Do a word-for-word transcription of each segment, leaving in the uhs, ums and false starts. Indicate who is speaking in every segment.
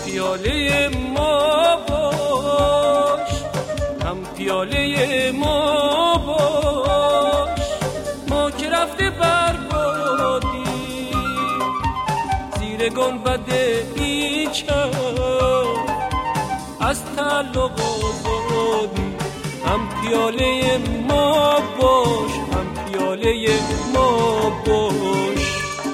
Speaker 1: پیاله ما باش، هم پیاله ما باش. ما که رفته بربادی زیر گنبد این چاه، از تعلق آزادی. هم پیاله ما باش، هم پیاله ما باش.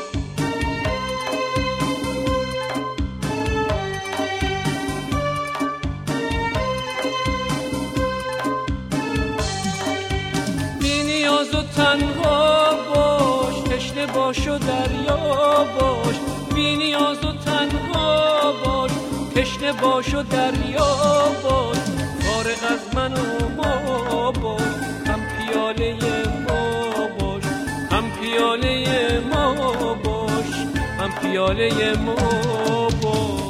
Speaker 1: بی نیاز و تنها باش، تشنه باش و دریا باش. بی نیاز و تنها باش، تشنه باش و دریا باش. فارغ از من و ما باش، هم پیاله ما باش، هم پیاله ما باش، هم پیاله ما باش.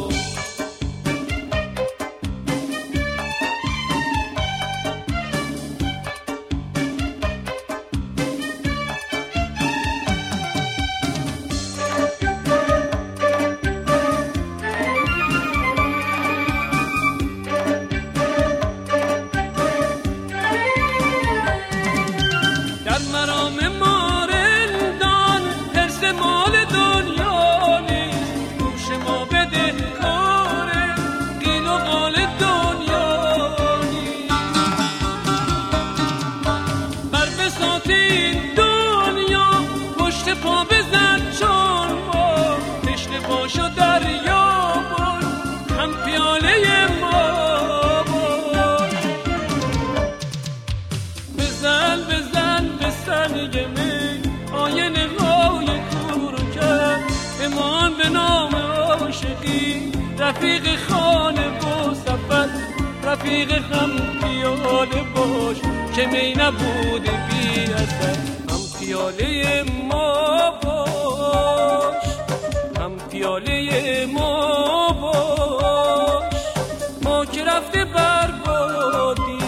Speaker 1: رفیق خانه و سفر، رفیق هم پیاله باش که می نبوده بی اثر. هم پیاله ما باش، هم پیاله ما باش. ما که رفته بربادی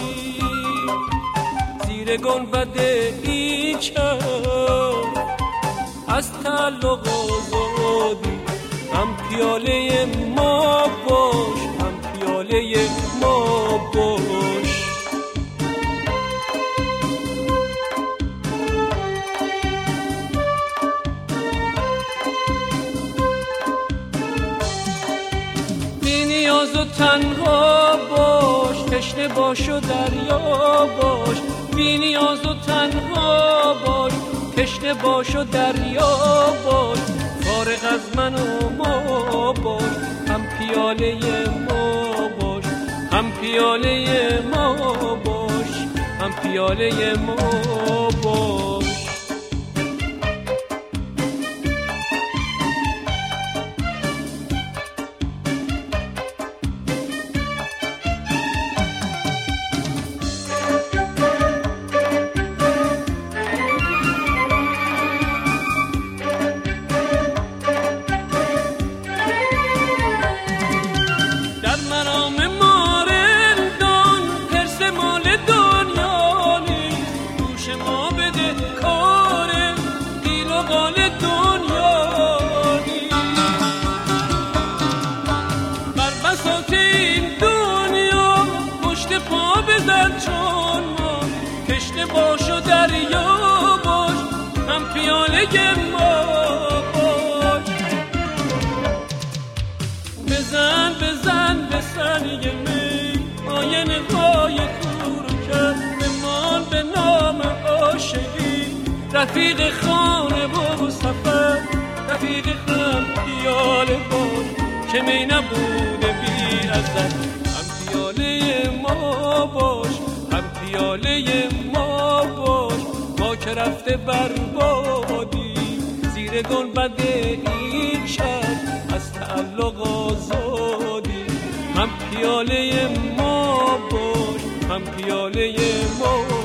Speaker 1: زیر گنبد این چاه، از تعلق آزادی. هم پیاله ما باش، هم پیاله ما باش. بی نیاز و تنها باش، تشنه باش و دریا باش. بی نیاز و تنها باش، تشنه باش و دریا باش. فارغ از من و ما باش، هم پیاله ما باش، هم پیاله ما باش، هم پیاله ما باش. چون ما تشنه باش و دریا باش، هم پیاله ما باش. بزن بزن به سنگ می آینه های کور کرد. بمان به نام عاشقی رفیق خانه و سفر، رفیق هم پیاله باش که می نبوده بی ازت. هم پیاله ما باش، هم پیاله ما باش. ما که رفته بربادی زیر گنبد این شهر، از تعلق آزادی. هم پیاله ما باش، هم پیاله ما